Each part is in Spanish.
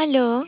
Aló,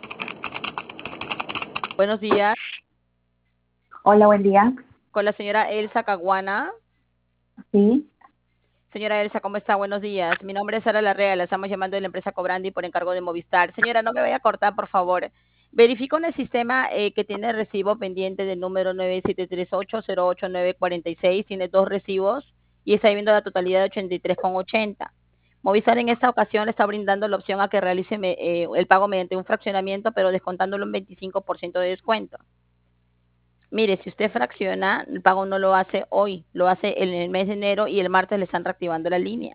Buenos días, Hola, buen día. con la señora Elsa Caguana. Sí. Señora Elsa, ¿cómo está? Buenos días. Mi nombre es Sara Larrea, la estamos llamando de la empresa Cobrandi por encargo de Movistar. Señora, no me vaya a cortar, por favor. Verifico en el sistema que tiene recibo pendiente del número 9738080946. Tiene dos recibos y está viendo la totalidad de 83,80. Movistar en esta ocasión le está brindando la opción a que realice el pago mediante un fraccionamiento, pero descontándolo un 25% de descuento. Mire, si usted fracciona, el pago no lo hace hoy, lo hace en el mes de enero y el martes le están reactivando la línea.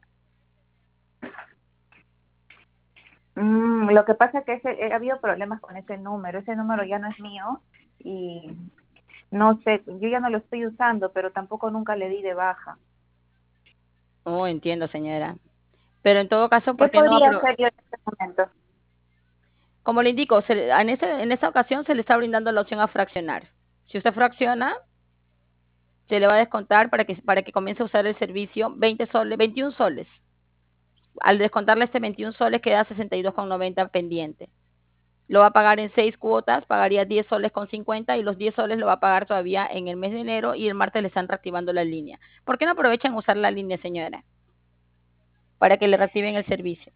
Lo que pasa es que ha habido problemas con ese número. Ese número ya no es mío y no sé, yo ya no lo estoy usando, pero tampoco nunca le di de baja. Oh, entiendo, señora. Pero en todo caso, ¿Qué ¿por qué no? podría hacer yo en este momento? Como le indico, en esta ocasión se le está brindando la opción a fraccionar. Si usted fracciona, se le va a descontar para que comience a usar el servicio 20 soles, 21 soles. Al descontarle este 21 soles queda 62,90 pendiente. Lo va a pagar en 6 cuotas, pagaría 10 soles con 50 y los 10 soles lo va a pagar todavía en el mes de enero y el martes le están reactivando la línea. ¿Por qué no aprovechan usar la línea, señora? Para que le reactiven el servicio.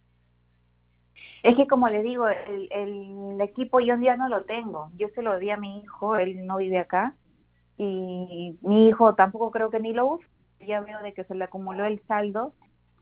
Es que como le digo, el equipo yo ya no lo tengo. Yo se lo di a mi hijo, él no vive acá y mi hijo tampoco creo que ni lo usa. Ya veo de que se le acumuló el saldo.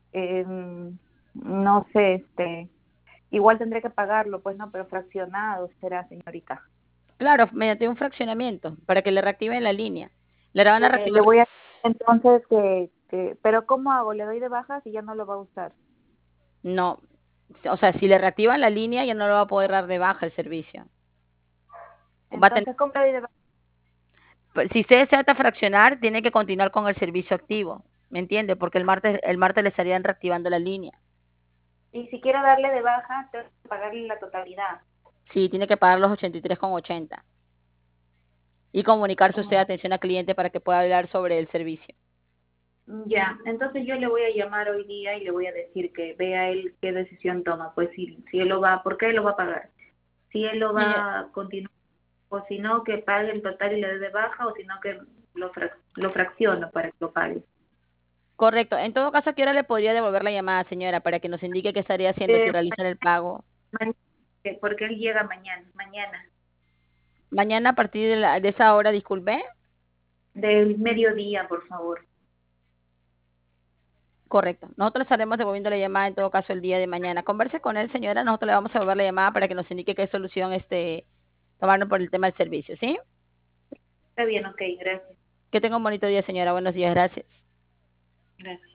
No sé, igual tendré que pagarlo, pues no, pero fraccionado será, señorita. Claro, mediante un fraccionamiento, para que le reactiven la línea. Le van a Le reactivar, voy a entonces pero ¿cómo hago? ¿Le doy de baja si ya no lo va a usar? no, o sea, si le reactivan la línea ya no lo va a poder dar de baja el servicio. Va a tener, Entonces, ¿cómo le doy de baja? si usted desea fraccionar, tiene que continuar con el servicio activo, ¿me entiende? Porque el martes le estarían reactivando la línea. Y si quiero darle de baja, tengo que pagarle la totalidad. Sí, tiene que pagar los 83,80 y comunicarse usted a Mm, atención al cliente para que pueda hablar sobre el servicio. Ya, entonces yo le voy a llamar hoy día y le voy a decir que vea él qué decisión toma. Pues si él lo va, ¿por qué él lo va a pagar? Si él lo Señor, va a continuar, o si no, que pague el total y le dé de baja, o si no, que lo fracciono para que lo pague. correcto. En todo caso, ¿a qué hora le podría devolver la llamada, señora, para que nos indique qué estaría haciendo si Eh, realizan el pago? mañana, porque él llega mañana, Mañana a partir de esa hora, disculpe. del mediodía, por favor. Correcto. Nosotros estaremos devolviendo la llamada en todo caso el día de mañana. Converse con él, señora. Nosotros le vamos a devolver la llamada para que nos indique qué solución tomarnos por el tema del servicio, ¿sí? Está bien, ok, gracias. Que tenga un bonito día, señora. Buenos días. Gracias. Gracias.